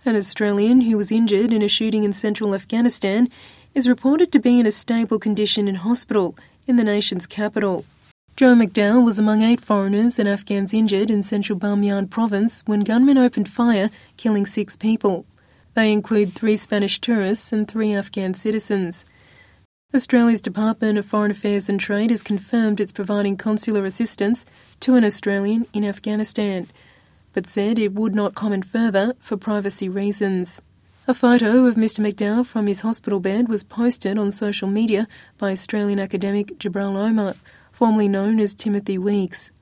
An Australian who was injured in a shooting in central Afghanistan is reported to be in a stable condition in hospital in the nation's capital. Joe McDowell was among 8 foreigners and Afghans injured in central Bamyan province when gunmen opened fire, killing 6 people. They include 3 Spanish tourists and 3 Afghan citizens. Australia's Department of Foreign Affairs and Trade has confirmed it's providing consular assistance to an Australian in Afghanistan, but said it would not comment further for privacy reasons. A photo of Mr McDowell from his hospital bed was posted on social media by Australian academic Jabral Omar, formerly known as Timothy Weeks.